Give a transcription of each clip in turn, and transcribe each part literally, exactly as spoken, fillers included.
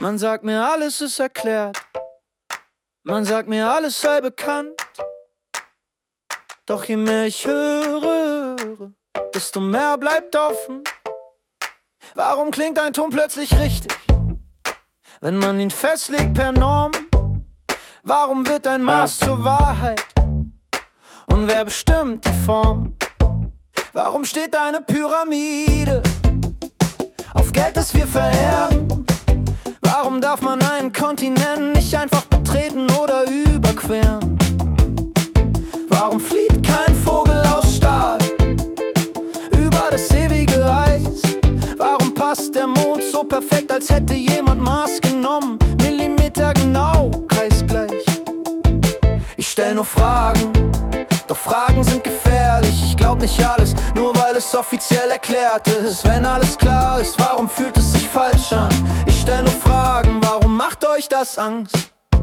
Man sagt mir, alles ist erklärt. Man sagt mir, alles sei bekannt. Doch je mehr ich höre, desto mehr bleibt offen. Warum klingt ein Ton plötzlich richtig, wenn man ihn festlegt per Norm? Warum wird ein Maß zur Wahrheit? Und wer bestimmt die Form? Warum steht eine Pyramide auf Geld, das wir verehren? Warum darf man einen Kontinent nicht einfach betreten oder überqueren? Warum fliegt kein Vogel aus Stahl über das ewige Eis? Warum passt der Mond so perfekt, als hätte jemand Maß genommen? Millimeter genau, kreisgleich. Ich stell nur Fragen, doch Fragen sind gefährlich. Ich glaub nicht alles, nur weil es offiziell erklärt ist. Wenn alles klar ist, warum fühlt es sich falsch an? Ich stell nur Fragen, warum macht euch das Angst?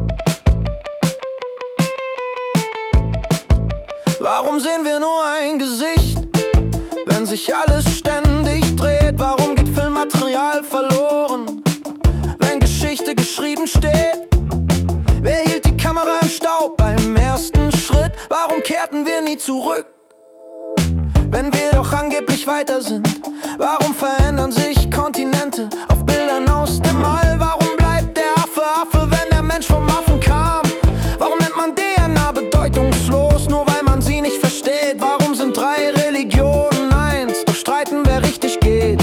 Warum sehen wir nur ein Gesicht, wenn sich alles ständig dreht? Warum geht Filmmaterial verloren, wenn Geschichte geschrieben steht? Wer hielt die Kamera im Staub beim ersten Schritt? Warum kehrten wir nie zurück, wenn wir doch angeblich weiter sind? Warum verändern sich Kontinente auf Bildern aus dem All? Warum bleibt der Affe Affe, wenn der Mensch vom Affen kam? Warum nennt man D N A bedeutungslos, nur weil man sie nicht versteht? Warum sind drei Religionen eins, doch streiten, wer richtig geht?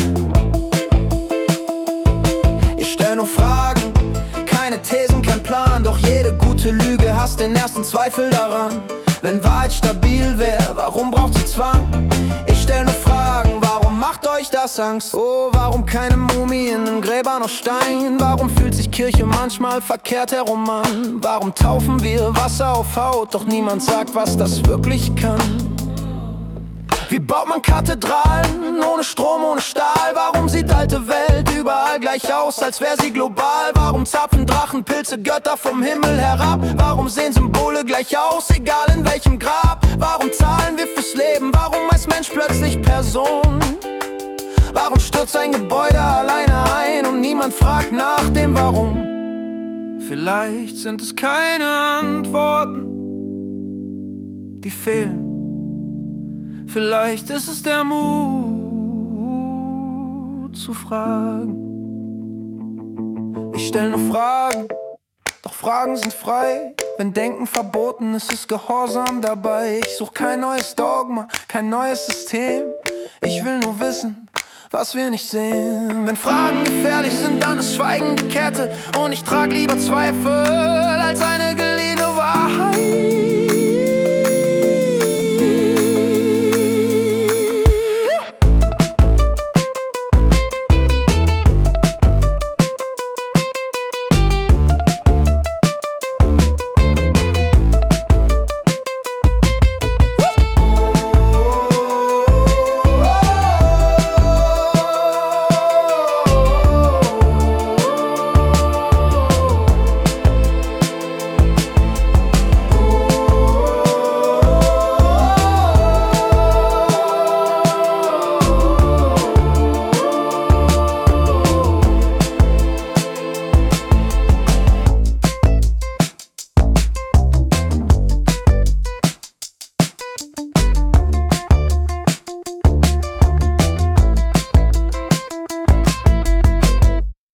Ich stell nur Fragen, keine Thesen, kein Plan. Doch jede gute Lüge hasst den ersten Zweifel daran. Wenn Wahrheit stabil wäre, warum braucht sie Zwang? Ich stell nur Fragen, warum macht euch das Angst? Oh, warum keine Mumien in Gräbern aus Stein? Warum fühlt sich Kirche manchmal verkehrt herum an? Warum taufen wir Wasser auf Haut, doch niemand sagt, was das wirklich kann? Wie baut man Kathedralen ohne Strom, ohne Stahl? Warum sieht alte Welt überall gleich aus, als wäre sie global? Warum zapfen Drachen, Pilze, Götter vom Himmel herab? Warum sehen Symbole gleich aus, egal in welchem Grab? Warum zahlen wir fürs Leben? Warum ist Mensch plötzlich Person? Warum stürzt ein Gebäude alleine ein und niemand fragt nach dem Warum? Vielleicht sind es keine Antworten, die fehlen. Vielleicht ist es der Mut zu fragen. Ich stell nur Fragen, doch Fragen sind frei. Wenn Denken verboten ist, ist Gehorsam dabei. Ich such kein neues Dogma, kein neues System. Ich will nur wissen, was wir nicht sehen. Wenn Fragen gefährlich sind, dann ist Schweigen die Kette. Und ich trag lieber Zweifel als eine geliehene Wahrheit.